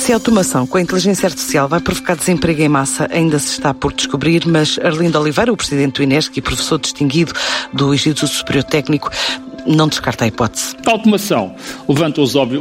Se a automação com a inteligência artificial vai provocar desemprego em massa, ainda se está por descobrir, mas Arlindo Oliveira, o presidente do INESC e professor distinguido do Instituto Superior Técnico, não descarta a hipótese. A automação levanta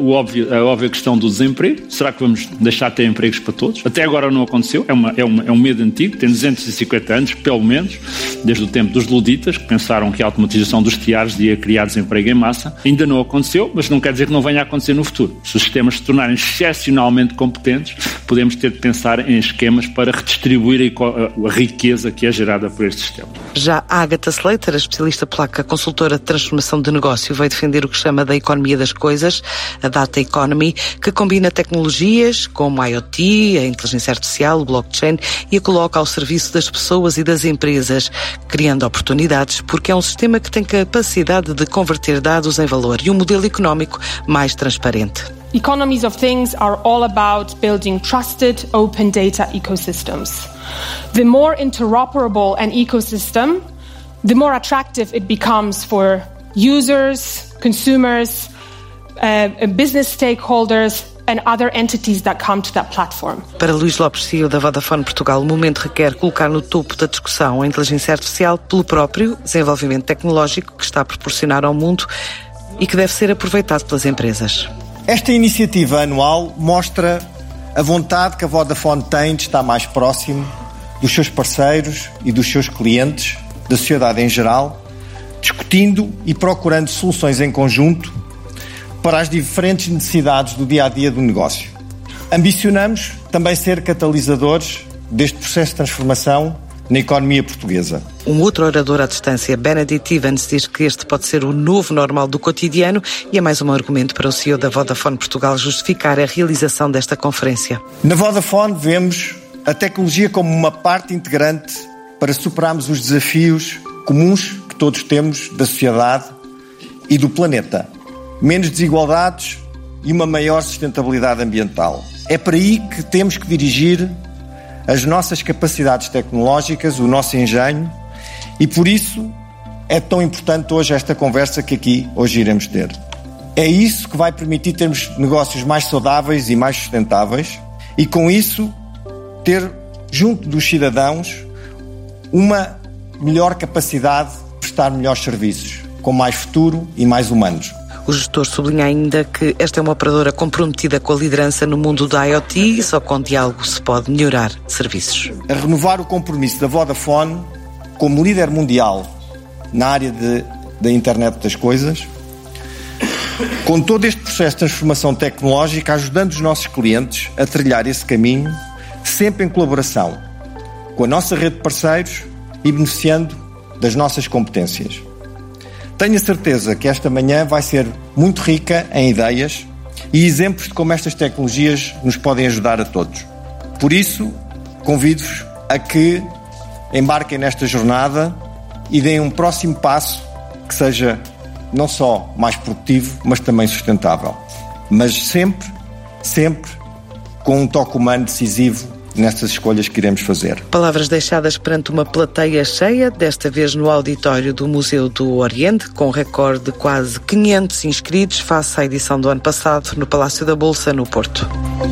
a óbvia questão do desemprego. Será que vamos deixar de ter empregos para todos? Até agora não aconteceu. É um medo antigo. Tem 250 anos, pelo menos, desde o tempo dos luditas, que pensaram que a automatização dos tiares ia criar desemprego em massa. Ainda não aconteceu, mas não quer dizer que não venha a acontecer no futuro. Se os sistemas se tornarem excepcionalmente competentes, podemos ter de pensar em esquemas para redistribuir a riqueza que é gerada por este sistema. Já Agatha Slater, a especialista polaca, consultora de transformação de negócio, veio defender o que chama da economia das coisas, a data economy, que combina tecnologias como a IoT, a inteligência artificial, o blockchain e a coloca ao serviço das pessoas e das empresas, criando oportunidades, porque é um sistema que tem capacidade de converter dados em valor e um modelo económico mais transparente. Economies of things are all about building trusted, open data ecosystems. The more interoperable an ecosystem, the more attractive it becomes for users, consumers, business stakeholders and other entities that come to that platform. Para Luís Lopes, CEO da Vodafone Portugal, o momento requer colocar no topo da discussão a inteligência artificial pelo próprio desenvolvimento tecnológico que está a proporcionar ao mundo e que deve ser aproveitado pelas empresas. Esta iniciativa anual mostra a vontade que a Vodafone tem de estar mais próximo dos seus parceiros e dos seus clientes, da sociedade em geral, discutindo e procurando soluções em conjunto para as diferentes necessidades do dia-a-dia do negócio. Ambicionamos também ser catalisadores deste processo de transformação na economia portuguesa. Um outro orador à distância, Benedict Evans, diz que este pode ser o novo normal do cotidiano e é mais um argumento para o CEO da Vodafone Portugal justificar a realização desta conferência. Na Vodafone vemos a tecnologia como uma parte integrante para superarmos os desafios comuns que todos temos da sociedade e do planeta. Menos desigualdades e uma maior sustentabilidade ambiental. É para aí que temos que dirigir as nossas capacidades tecnológicas, o nosso engenho, e por isso é tão importante hoje esta conversa que aqui hoje iremos ter. É isso que vai permitir termos negócios mais saudáveis e mais sustentáveis e com isso ter junto dos cidadãos uma melhor capacidade de prestar melhores serviços, com mais futuro e mais humanos. O gestor sublinha ainda que esta é uma operadora comprometida com a liderança no mundo da IoT e só com diálogo se pode melhorar serviços. A renovar o compromisso da Vodafone como líder mundial na área da internet das coisas, com todo este processo de transformação tecnológica, ajudando os nossos clientes a trilhar esse caminho, sempre em colaboração com a nossa rede de parceiros e beneficiando das nossas competências. Tenho a certeza que esta manhã vai ser muito rica em ideias e exemplos de como estas tecnologias nos podem ajudar a todos. Por isso, convido-vos a que embarquem nesta jornada e deem um próximo passo que seja não só mais produtivo, mas também sustentável. Mas sempre com um toque humano decisivo nestas escolhas que iremos fazer. Palavras deixadas perante uma plateia cheia, desta vez no auditório do Museu do Oriente, com um recorde de quase 500 inscritos, face à edição do ano passado, no Palácio da Bolsa, no Porto.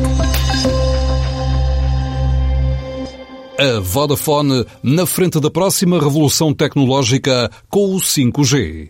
A Vodafone na frente da próxima revolução tecnológica com o 5G.